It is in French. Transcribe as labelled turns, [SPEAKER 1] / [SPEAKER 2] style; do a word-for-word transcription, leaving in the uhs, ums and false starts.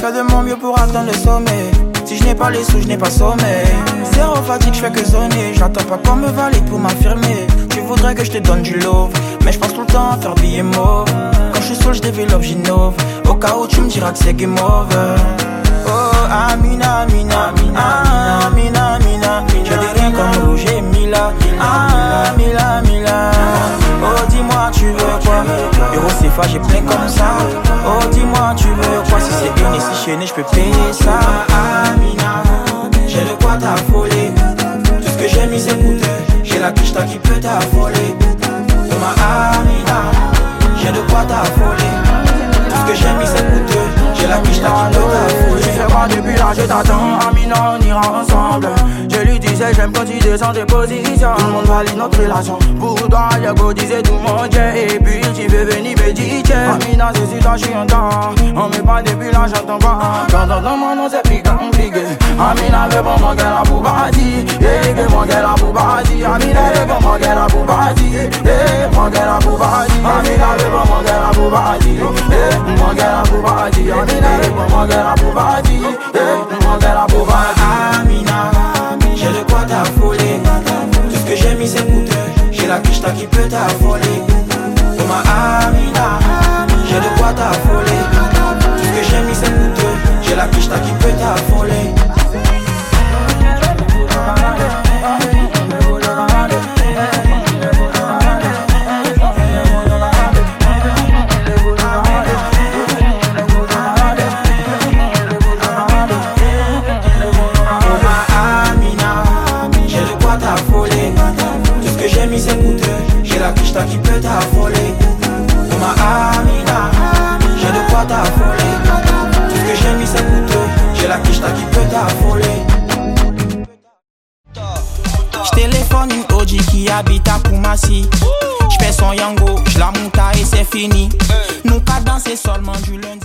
[SPEAKER 1] fais de mon mieux pour atteindre le sommet. Si je n'ai pas les sous, je n'ai pas sommeil. Zéro fatigue, je fais que zoner. J'attends pas qu'on me valide pour m'affirmer. Tu voudrais que je te donne du love, mais je pense tout le temps à faire billet mauve. Quand je suis seul, je développe, j'innove. Au cas où tu me diras que c'est game over. Oh, Amina, Amina, Amina, Amina, Amina. J'ai des reins comme rouge et Mila. Ah, Mila, Mila. Oh, dis-moi, tu veux quoi? Euro Cefa, j'ai plein comme ça. Oh, dis-moi, tu veux quoi? Si c'est une et si chaîné, je peux payer ça. Amina, j'ai de quoi t'affoler. Tout ce que j'ai mis, c'est coûteux. J'ai la quicheta qui peut t'affoler. Oh, ma Amina, j'ai de quoi t'affoler. Tout ce que j'ai mis, c'est coûteux. J'ai la quicheta qui peut t'affoler.
[SPEAKER 2] Tu sais quoi, depuis là, je t'attends. Amina, on ira ensemble. Je lui disais, j'aime quand tu descends tes positions. Tout le monde valide notre relation. Pour toi, Yago disait tout mon Dieu. Et puis, tu veux venir me dire, Amina, c'est sur toi, je suis en temps. On met pas depuis là, j'entends pas. Quand t'entends mon nom, c'est plus compliqué. Amina, veut pas mon gars, la boubadi. Eh, que mon gars, la boubadi. Amina, veut pas mon gars, la boubadi. Eh, mon gars, la boubadi. Amina, veut pas mon gars, la boubadi. Eh, mon gars, la boubadi. Amina, veut pas mon gars, la boubadi. Eh, mon gars, la boubadi.
[SPEAKER 1] Amina, j'ai de quoi t'affoler. Tout ce que j'ai mis, c'est coûteux. J'ai la quicheta qui peut t'affoler. Oh ma Amina, j'ai de quoi t'affoler. Tout ce que j'ai mis, c'est coûteux. J'ai la quicheta qui peut t'affoler. C'est coûteux, j'ai la quicheta qui peut t'affoler. Oh ma Amina, j'ai de quoi t'affoler. Tout ce que j'ai mis c'est coûteux, j'ai la quicheta qui peut t'affoler. J'téléphone une O G qui habite à Koumassi. J'fais son yango, j'la monte et c'est fini. Nous pas danser seulement du lundi.